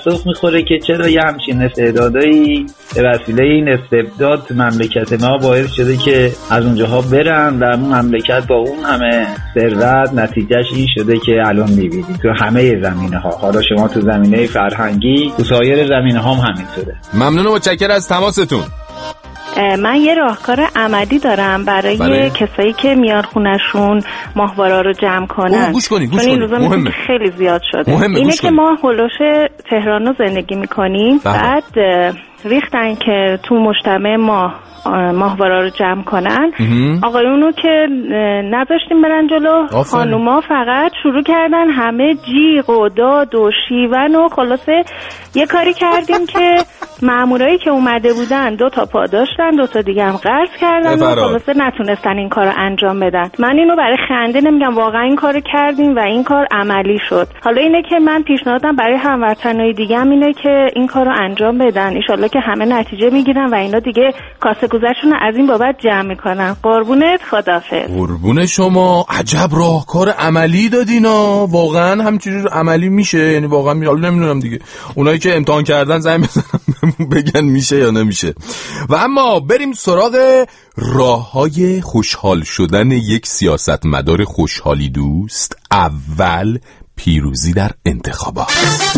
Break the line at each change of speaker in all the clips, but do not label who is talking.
پاسخ میخوره که چرا یه همچین استعدادایی به وسیله این استبداد مملکت ما باعث شده که از اونجاها برن در اون مملکت با اون همه ثروت، نتیجهش این شده که الان میبینید تو همه زمینه‌ها، حالا شما تو زمینه فرهنگی، تو سایر زمینه‌ها هم همینطوره.
ممنون و متشکرم از تماستون.
من یه راهکار عملی دارم برای کسایی که میان خونشون ماهوارا رو جمع کنن.
گوش کنید
مهمه. خیلی زیاد شده. اینه که ما هولوش تهران رو زندگی میکنیم، بعد ریختن که تو مجتمع ما ماهوارا رو جمع کنن. آقایونو که نذاشتیم برن جلو، خانوما فقط شروع کردن همه جیغ و داد و شیون و خلاصه یه کاری کردیم که مامورایی که اومده بودن 2 تا پا داشتن، 2 تا دیگه هم قرض کردن و خلاصه نتونستن این کارو انجام بدن. من اینو برای خنده نمیگم، واقعا این کارو کردیم و این کار عملی شد. حالا اینه که من پیشنهادم برای هموطنای دیگه هم اینه که این کارو انجام بدن، ان شاءالله که همه نتیجه میگیرن و اینا دیگه کاسه گذشتون از این بابت جمع میکنن. قربونت، خدافظ.
قربون شما. عجب راهکار عملی دادینا. واقعا همینجوری عملی میشه؟ یعنی واقعا نمیدونم دیگه، اونایی که امتحان کردن زنگ بزنن بگن میشه یا نمیشه. و اما بریم سراغ راههای خوشحال شدن یک سیاستمدار خوشحالی دوست. اول پیروزی در انتخابات.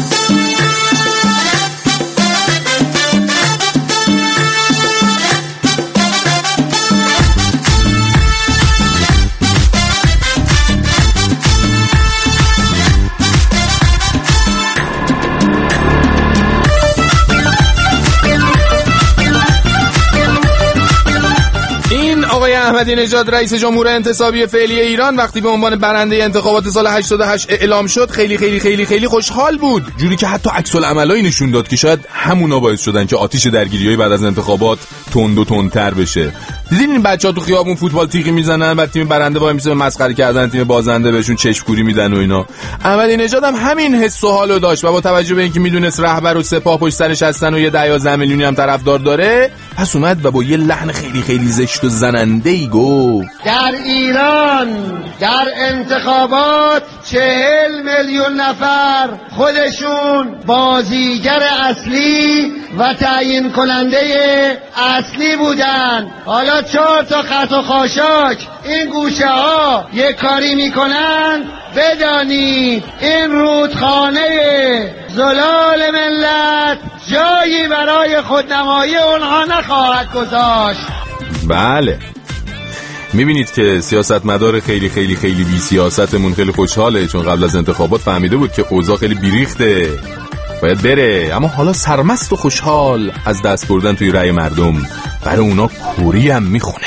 آقای احمدی نژاد رئیس جمهور انتصابی فعلی ایران وقتی به عنوان برنده انتخابات سال 88 اعلام شد خیلی خیلی خیلی خیلی خوشحال بود، جوری که حتی عکس العملایی نشون داد که شاید همونا باعث شدن که آتش درگیری‌های بعد از انتخابات تند و تندتر بشه. دیدین این بچه‌ها تو خیابون فوتبال تیغی میزنن، بعد تیم برنده وای میسه مسخره کردن تیم بازنده، بهشون چشم‌کوری میدن و اینا. احمدی نژاد هم همین حس و حالو داشت و با توجه به اینکه میدونست رهبر و سپاه پشت سرش هستن و یه 12 میلیونی هم طرفدار داره، پس اومد و با یه لحن خیلی خیلی زشت و زننده‌ای گفت
در ایران در انتخابات 40 میلیون نفر خودشون بازیگر اصلی و تعیین کننده اصلی بودن. حالا 4 تا خط و خاشاک این گوشه ها یه کاری میکنن، بدانید این رودخانه زلال ملت جایی برای خودنمایی اونها نخواهد گذاشت.
بله، میبینید که سیاستمدار خیلی خیلی خیلی بی سیاستمون خیلی خوشحاله، چون قبل از انتخابات فهمیده بود که اوضاع خیلی بیریخته، باید بره، اما حالا سرمست و خوشحال از دست بردن توی رأی مردم برای اونا کوری هم میخونه.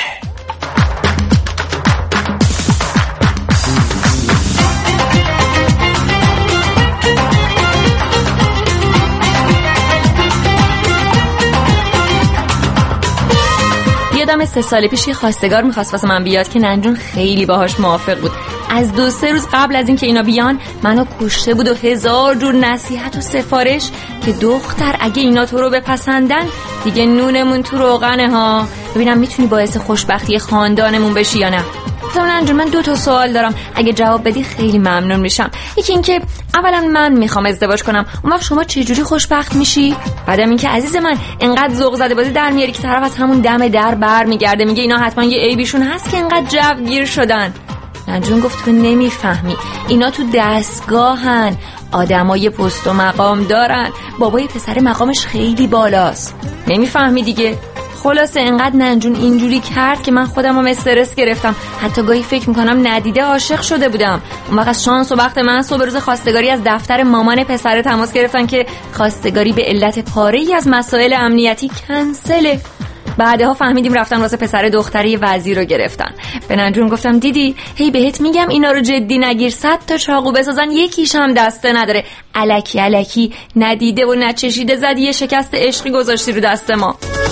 یادم 3 سال پیش یه خواستگار میخواست واسه من بیاد که ننجون خیلی باهاش موافق بود. از 2-3 روز قبل از اینکه اینا بیان منو کشته بود و 1000 جور نصیحت و سفارش که دختر اگه اینا تو رو بپسندن دیگه نونمون تو روغنه ها، ببینم میتونی باعث خوشبختی خاندانمون بشی یا نه. ننجون من 2 تا سوال دارم، اگه جواب بدی خیلی ممنون میشم. یکی این که اولا من میخوام ازدواج کنم، اون وقت شما چجوری خوشبخت میشی؟ بعدم این که عزیز من انقدر ذوق زده بازی در میاری که طرف از همون دم در بر میگرده میگه اینا حتما یه عیبیشون هست که انقدر جوگیر شدن. ننجون گفت تو نمیفهمی، اینا تو دستگاهن، آدمای پست و مقام دارن، بابای پسر مقامش خیلی بالاست، نمیفهمی دیگه. خلاصه انقدر ننجون اینجوری کرد که من خودم هم استرس گرفتم، حتی گاهی فکر میکنم ندیده عاشق شده بودم. اون وقت شانس و وقت من صبح روز خواستگاری از دفتر مامان پسر تماس گرفتن که خواستگاری به علت پاره‌ای از مسائل امنیتی کنسله. بعدها فهمیدیم رفتن واسه پسر دختری وزیر رو گرفتن. به ننجون گفتم دیدی هی بهت میگم اینا رو جدی نگیر، 100 تا چاقو بسازن یکیش هم دسته نداره، الکی الکی ندیده و نچشیده زدی یه شکست عشقی گذاشتی رو دست ما.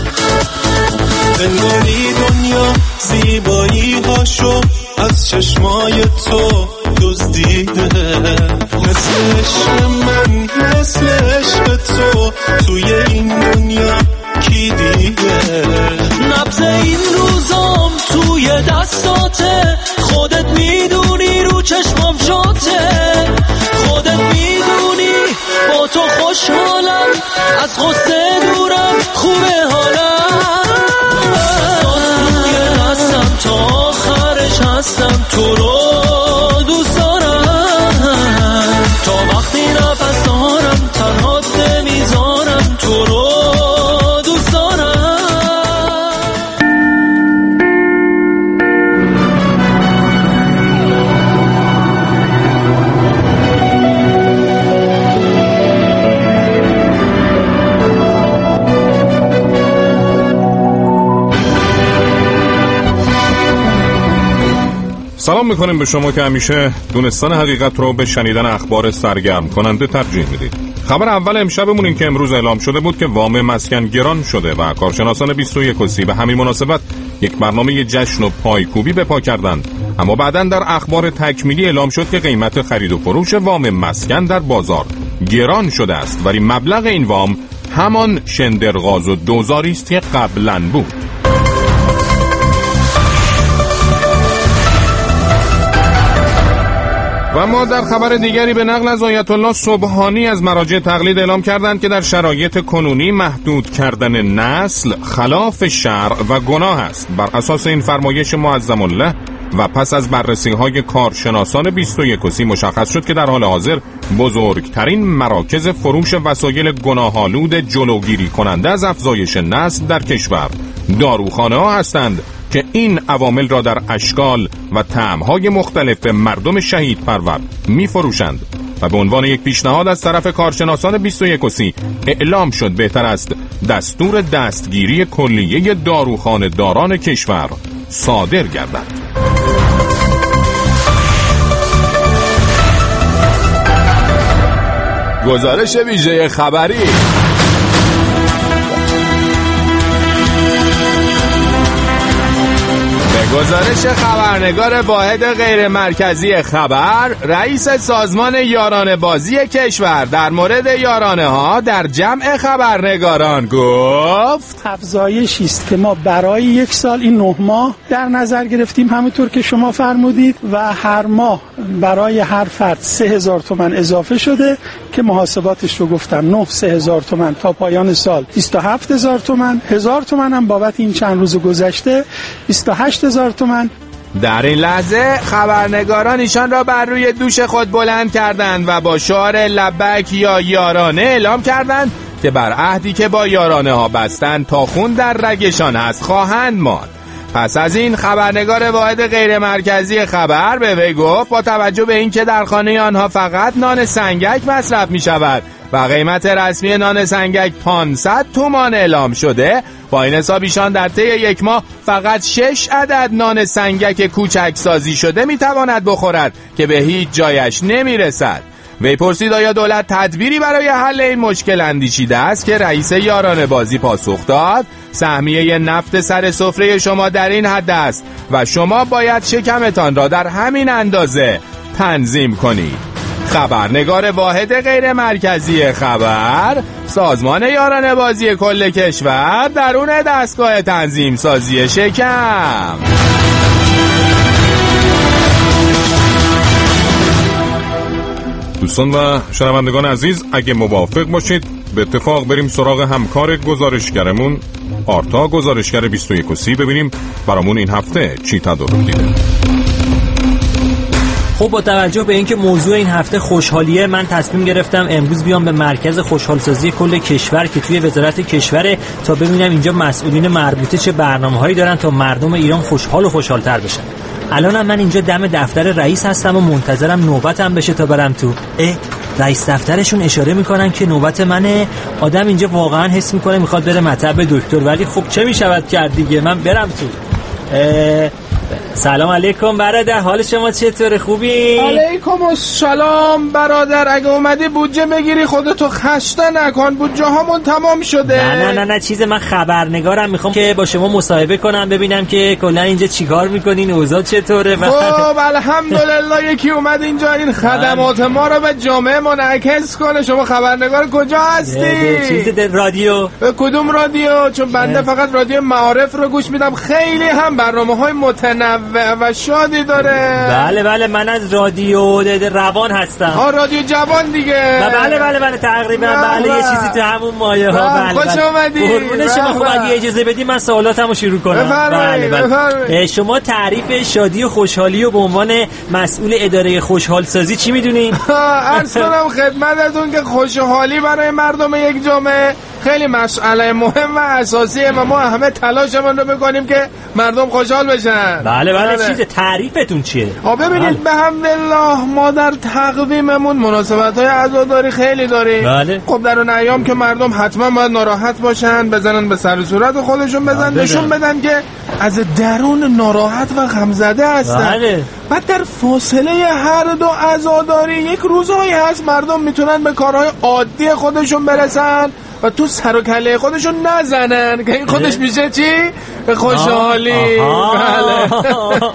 انگاری دنیا زیبایی هاشو از چشمای تو دزدیده، مثل عشق من مثل عشق تو توی این دنیا کی دیده. نبض این روزام توی دستاته، خودت میدونی رو چشمام شاته، خودت میدونی با تو خوشحال
از غصه دورم خوبه حالم آسونگه هستم تا آخرش هستم تو رو دوست دارم تا وقتی نفس دارم تنهات نمیذارم تو رو دوست دارم.
سلام میکنیم به شما که همیشه دونستان حقیقت رو به شنیدن اخبار سرگرم کننده ترجیح میدید. خبر اول امشبمون این که امروز اعلام شده بود که وام مسکن گران شده و کارشناسان 21 به همین مناسبت یک برنامه جشن و پایکوبی به پا کردند. اما بعداً در اخبار تکمیلی اعلام شد که قیمت خرید و فروش وام مسکن در بازار گران شده است، ولی مبلغ این وام همان شندرغاز و دوزاری است که قبلاً بود. و ما در خبر دیگری به نقل از آیت الله سبحانی از مراجع تقلید اعلام کردند که در شرایط کنونی محدود کردن نسل خلاف شرع و گناه است. بر اساس این فرمایش معظم الله و پس از بررسی‌های کارشناسان 21 مشخص شد که در حال حاضر بزرگترین مراکز فروش وسایل گناه‌آلود جلوگیری کننده از افزایش نسل در کشور داروخانه‌ها هستند که این عوامل را در اشکال و طعم‌های مختلف به مردم شهید پرور می‌فروشند و به عنوان یک پیشنهاد از طرف کارشناسان 21 اعلام شد بهتر است دستور دستگیری کلیه داروخانه داران کشور صادر گردد.
گزارش ویژه خبری. گزارش خبرنگار واحد غیر مرکزی خبر، رئیس سازمان یارانه بازی کشور در مورد یارانه ها در جمع خبرنگاران گفت
افزایشی است که ما برای یک سال این 9 ماه در نظر گرفتیم همونطور که شما فرمودید و هر ماه برای هر فرد 3000 تومان اضافه شده که محاسباتش رو گفتم 3000 تومان تا پایان سال 27000 تومان، 1000 تومان هم بابت این چند روز گذشته 28000 تومان.
در این لحظه خبرنگاران ایشان را بر روی دوش خود بلند کردند و با شعار لبک یا یارانه اعلام کردند که بر عهدی که با یارانه ها بستند تا خون در رگشان هست خواهند ماند. پس از این خبرنگار واحد غیر مرکزی خبر به وی گفت با توجه به اینکه در خانه آنها فقط نان سنگک مصرف می شود و قیمت رسمی نان سنگک 500 تومان اعلام شده، با این حساب ایشان در طی یک ماه فقط 6 عدد نان سنگک کوچک سازی شده می تواند بخورد که به هیچ جایش نمی رسد. وی پرسید آیا دولت تدبیری برای حل این مشکل اندیشیده است که رئیس یارانه بازی پاسخ داد سهمیه نفت سر سفره شما در این حد است و شما باید شکمتان را در همین اندازه تنظیم کنید. خبرنگار واحد غیر مرکزی خبر، سازمان یارانه بازی کل کشور درون دستگاه تنظیم سازی شکم.
دوستان و شنوندگان عزیز، اگه موافق باشید به اتفاق بریم سراغ همکار گزارشگرمون آرتا، گزارشگر 21 ببینیم برامون این هفته چی تدارک دیده.
خب با توجه به اینکه موضوع این هفته خوشحالیه، من تصمیم گرفتم امروز بیام به مرکز خوشحالسازی کل کشور که توی وزارت کشوره تا ببینم اینجا مسئولین مربوطه چه برنامه‌هایی دارن تا مردم ایران خوشحال و خوشحال‌تر بشن. الانم من اینجا دم دفتر رئیس هستم و منتظرم نوبتم بشه تا برم تو. رئیس دفترشون اشاره میکنن که نوبت منه. آدم اینجا واقعا حس میکنه میخواد بره مطب دکتر، ولی خب چه میشود کرد دیگه، من برم تو. سلام علیکم برادر، حال شما چطوره؟ خوبی؟
علیکم السلام برادر، اگه اومدی بودجه بگیری خودتو خسته نکن، بودجه هامون تمام شده.
نه چیز، من خبرنگارم، میخوام که با شما مصاحبه کنم ببینم که کلا اینجا چیکار میکنین، اوضاع چطوره.
خب الحمدلله یکی اومد اینجا این خدمات ما رو به جامعه منعکس کنه. شما خبرنگار کجا هستی؟
چیز رادیو.
کدوم رادیو؟ چون بنده فقط رادیو معارف رو گوش میدم، خیلی هم برنامه‌های متنوع متنوع و شادی داره.
بله من از رادیو روان هستم.
رادیو جوان دیگه.
بله تقریبا بله یه چیزی تو همون مایه ها.
خوش اومدی.
قربون شما. خب اگه اجازه بدی من سوالاتمو شروع کنم. بله. شما تعریف شادی و خوشحالی رو به عنوان مسئول اداره خوشحال سازی چی میدونین؟
عرض کنم خدمتتون که خوشحالی برای مردم یک جامعه خیلی مسئله مهم و اساسیه و ما همه تلاشمون رو بکنیم که مردم خوشحال بشن.
بله. چیز تعریفتون چیه؟
ببینید به حمدالله ما در تقویممون مناسبت‌های عزاداری خیلی داریم.
بله.
خب در اون ایام که مردم حتما باید ناراحت باشن، بزنن به سر و صورت خودشون، نشون بدن که از درون ناراحت و غمزده هستن.
بله.
بعد در فاصله هر دو عزاداری یک روزهایی هست مردم میتونن به کارهای عادی خودشون برسن و تو سر و کله خودشون نزنن که این خودش میشه چی؟ خوشحالی.
بله.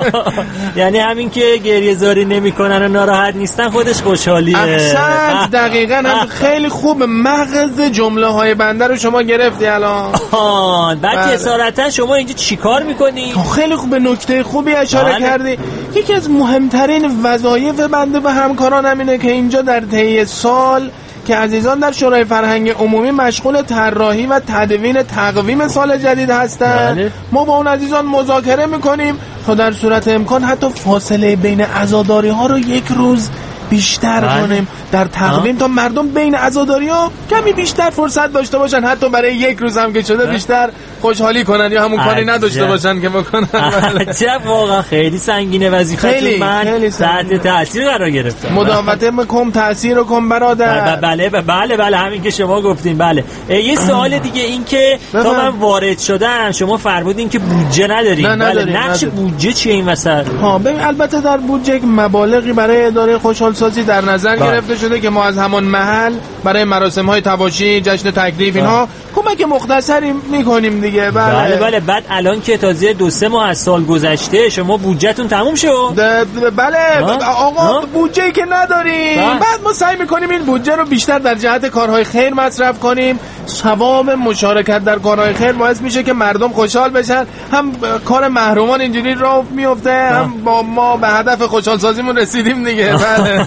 یعنی همین که گریه زاری نمی کنن و ناراحت نیستن خودش خوشحالیه.
احسنت. دقیقاً هم خیلی خوب مغز جمله های بنده رو شما گرفتی الان.
بعد جسارتا شما اینجا چی کار میکنی؟
خیلی خوب، به نکته خوبی اشاره کردی. یکی از مهمترین وظایف بنده و همکارانم اینه که اینجا در طی سال که عزیزان در شورای فرهنگ عمومی مشغول طراحی و تدوین تقویم سال جدید هستن، ما با اون عزیزان مذاکره میکنیم تا در صورت امکان حتی فاصله بین عزاداری ها رو یک روز بیشتر کنیم در تقویم تا مردم بین عزاداری‌ها کمی بیشتر فرصت داشته باشن، حتی برای یک روز هم که شده بیشتر خوشحالی کنن یا همون کاری نداشته باشن که بکنن.
عجب، واقعا خیلی سنگینه وظیفه. من تحت تاثیر قرار گرفتم.
مداومت کم تاثیر رو کم برادر.
بله همین که شما گفتین. بله یه سوال دیگه این که تا من وارد شدم شما فرمودین که بودجه ندارین. بله نقش بودجه چیه این وسط؟
ببین البته در بودجه یک مبالغی برای اداره خوشحال سازی در نظر گرفته شده که ما از همان محل برای مراسم‌های تواشی، جشن تکلیف اینها کمک مختصری می‌کنیم دیگه.
بله بعد الان که تازه 2-3 ماه از سال گذشته شما بودجهتون تموم شد؟
بله آقا بودجه‌ای که نداریم. بعد ما سعی می‌کنیم این بودجه رو بیشتر در جهت کارهای خیر مصرف کنیم. ثواب مشارکت در کارهای خیر باعث میشه که مردم خوشحال بشن، هم کار محرومان اینجوری راه میفته، هم با ما به هدف خوشحال سازیمون رسیدیم دیگه. بله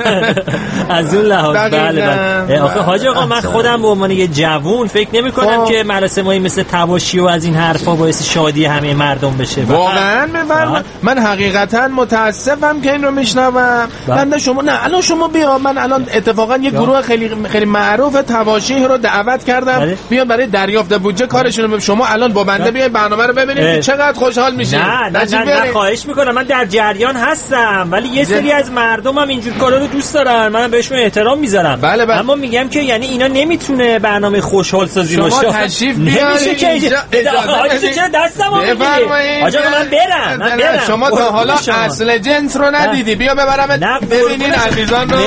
از اون لحاظ. بله آخه حاج آقا من خودم به عنوان یه جوون فکر نمی‌کنم که مراسمایی مثل تواشی و از این حرفا باعث شادی همه مردم بشه.
واقعا من حقیقتا متاسفم که این رو میشنوم. بنده شما نه الان شما بیا، من الان اتفاقا یه گروه خیلی معروف تواشی رو دعوت کردم بیان برای دریافت بودجه کارشون رو. شما الان با بنده بیاید برنامه رو ببینید چقدر خوشحال میشید.
نه خواهش میکنم، من در جریان هستم ولی یه سری از مردم هم اینجور کارا رو دوست دارن، منم بهشون احترام میذارم.
بله.
اما میگم که یعنی اینا نمیتونه برنامه خوشحال سازی باشه.
شما تشریف بیارید
اینجا چرا دستمو میگیری؟ آجا من برم.
شما تا حالا اصل جنس رو ندیدی، بیا ببرم ببینین عزیزان رو.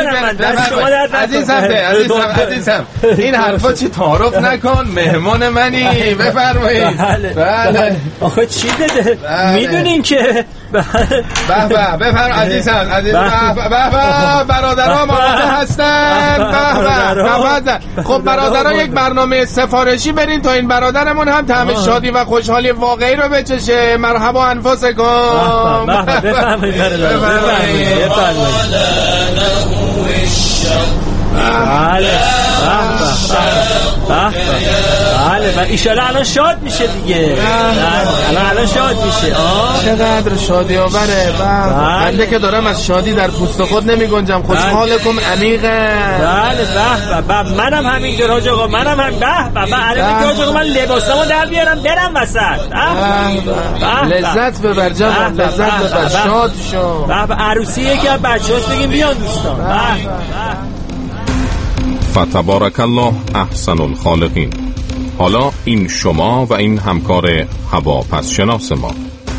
عزیزم این حرفا چی تعارف نکن، مهمان منی، بفرمایید.
بله آخه چی بده میدونین که
بفرم عزیزم. برادرها مواجه هستن. خب برادرها یک برنامه سفارشی برین تا این برادرمون هم طعم شادی و خوشحالی واقعی رو بچشه. مرحبا انفسکم.
بفرمایید. بله و ایشالا الان شاد میشه دیگه. الان شاد میشه.
چقدر شادی آوره. بنده که دارم از شادی در پوست خود نمی گنجم. خوشحالکم عمیقه.
بله منم همینجور حاج آقا، منم هم الان حاج آقا من لباسامو در بیارم برم وسط.
لذت ببر جان، لذت ببر، شاد شو.
عروسی یکی از بچه‌هاست بگیم بیان دوستان.
فتبارک الله احسن الخالقین. حالا این شما و این همکار هواپس شناس ما.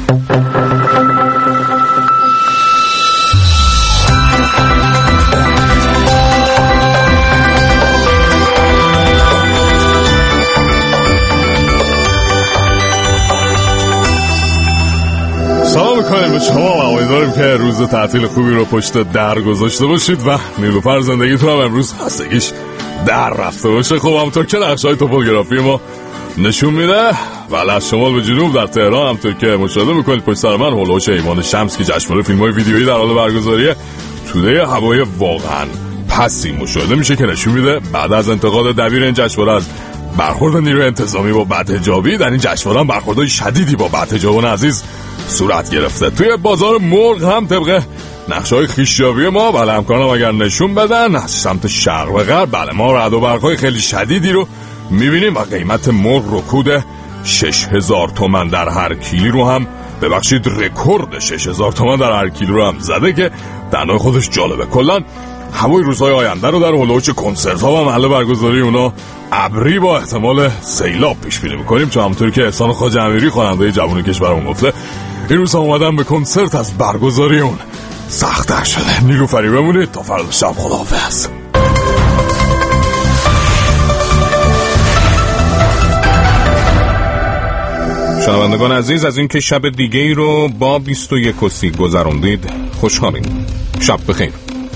سلام میکنیم به شما و امیدواریم که روز تعطیل خوبی رو پشت در گذاشته باشید و نیلوفر زندگیتون هم امروز خستگیش در رفته باشه. خب همونطور که نقشه‌های توپوگرافی ما نشون میده، ولی از شمال به جنوب در تهران همونطور که مشاهده میکنید پشت سر من هولوش ایوان شمس که جشنواره فیلم‌های ویدیویی در حال برگزاریه، توده هوای واقعا پسی مشاهده میشه که نشون میده بعد از انتقاد دبیر این جشنواره از برخورد نیروی انتظامی با بدحجابی، در این جشنواره هم برخوردهای شدیدی با بدحجابان عزیز صورت گرفته. توی بازار مرغ هم طبق نقشه‌های خویشیابی ما بله همکارانم اگر نشون بدن از سمت شرق و غرب بله ما رعد و برق‌های خیلی شدیدی رو میبینیم و قیمت مرغ رکود 6000 تومان در هر کیلو رو هم ببخشید رکورد 6000 تومان در هر کیلو رو هم زده که در نوع خودش جالبه. کلا هوای روزهای آینده رو در هولوچ کنسرت‌ها و محل برگزاری اونا ابری با احتمال سیلاب پیش بینی می‌کنیم، چون همونطوری که احسان خواجه امیری خواننده جوان کشورمون گفته این روزها اومدن به کنسرت از برگزاری اون سخت‌تر شده. نیلوفری بمونید تا فردا شب. خداحافظ.
شنوندگان عزیز، از اینکه شب دیگه ای رو با 21 گذروندید خوشحالیم. شب بخیر.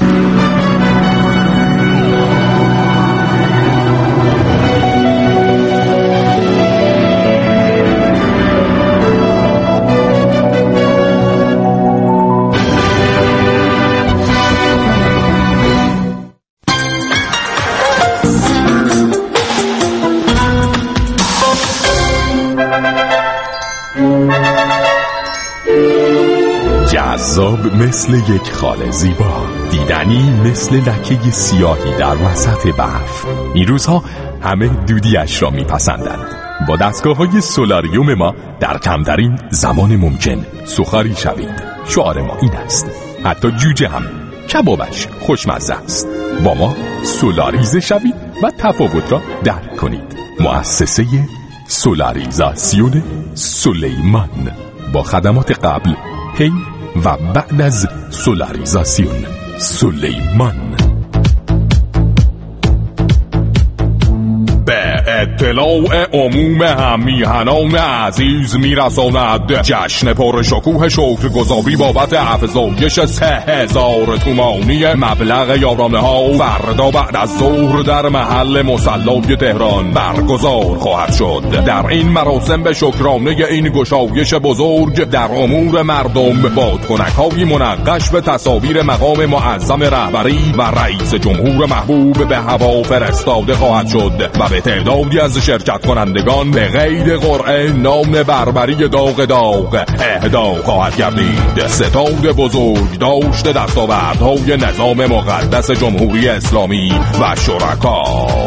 جذاب مثل یک خال زیبا، دیدنی مثل لکه سیاهی در وسط برف. این روزها همه دودیش را میپسندند. با دستگاه‌های سولاریوم ما در کمترین زمان ممکن سوخاری شوید. شعار ما این است. حتی جوجه هم کبابش خوشمزه است. با ما سولاریزه شوید و تفاوت را درک کنید. مؤسسه سولاریزاسیون سلیمان با خدمات قبل، هی و بعد از سولاریزاسیون سلیمان.
به اطلاع عموم همیهنان عزیز میرساند جشن پرشکوه شکرگزاری بابت افزایش 3000 تومانی مبلغ یارانه ها فردا بعد از ظهر در محل مصلی تهران برگزار خواهد شد. در این مراسم به شکرانه این گشایش بزرگ در امور مردم بادکنک‌های منقش به تصاویر مقام معظم رهبری و رئیس جمهور محبوب به هوا فرستاده خواهد شد و به تعدادی از شرکت کنندگان به غیر قرعه نام بربری داغ اهدا خواهد گردید. ستاد بزرگ داشته دستاوردهای نظام مقدس جمهوری اسلامی و شرکا.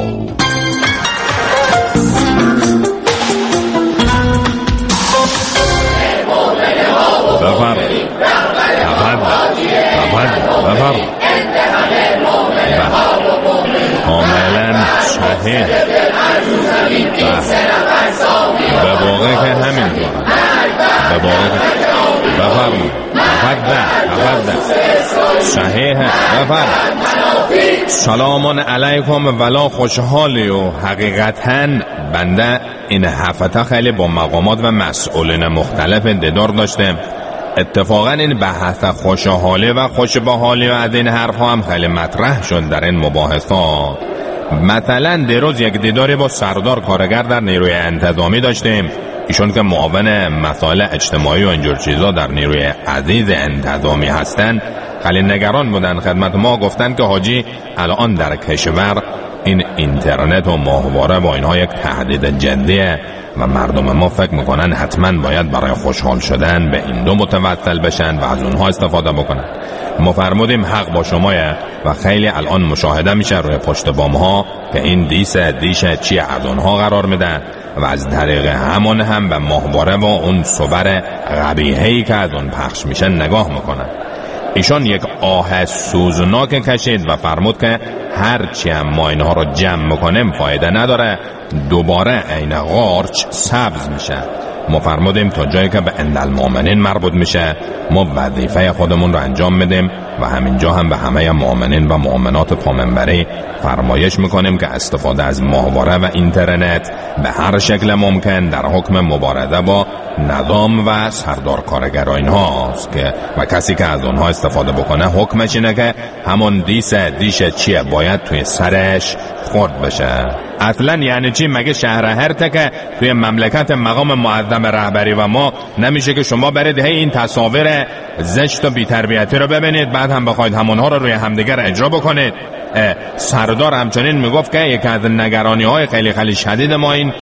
کاملا صحیح. به واقع که همینطور به واقع بفرمایید صحیح. سلام علیکم. ولا خوشحالی و حقیقتا بنده این هفته خیلی با مقامات و مسئولین مختلف دیدار داشتم. اتفاقا این بحث خوشحالی و خوشبحالی و از این حرفها هم خیلی مطرح شد در این مباحثات. مثلا دیروز یک دیداری با سردار کارگر در نیروی انتظامی داشتیم. ایشون که معاون مسائل اجتماعی و اینجور چیزا در نیروی عزیز انتظامی هستن خیلی نگران بودن. خدمت ما گفتن که حاجی الان در کشور این اینترنت و ماهواره با اینها یک تهدید جدیه و مردم ما فکر میکنن حتما باید برای خوشحال شدن به این دو متوسل بشن و از اونها استفاده بکنن. ما فرمودیم حق با شمایه و خیلی الان مشاهده میشه روی پشت بام ها که این دیش چی از اونها قرار میدن و از طریق همون هم به ماهواره و اون صور قبیحه‌ای که از اون پخش میشه نگاه میکنن. ایشان یک آه سوزناک کشید و فرمود که هرچی هم ما اینها رو جمع میکنیم فایده نداره، دوباره عین قارچ سبز میشه. ما فرمودیم تا جایی که به اندالمؤمنین مربوط میشه ما وظیفه خودمون رو انجام میدیم و همینجا هم به همه مؤمنین و مؤمنات پامنبری فرمایش میکنیم که استفاده از ماهواره و اینترنت به هر شکل ممکن در حکم مبارزه با نظام و سردار کارگر اینها است که و کسی که از اونها استفاده بکنه حکمش اینه که همون دیش چیه باید توی سرش خورد بشه. اصلا یعنی چی؟ مگه شهر هرته که توی مملکت مقام معظم رهبری و ما نمیشه که شما برید این تصاویر زشت و بی‌تربیتی رو ببینید بعد هم بخواید همونها رو روی همدیگر اجرا بکنید؟ سردار همچنین میگفت که یکی از نگرانی های خیلی شدید ما این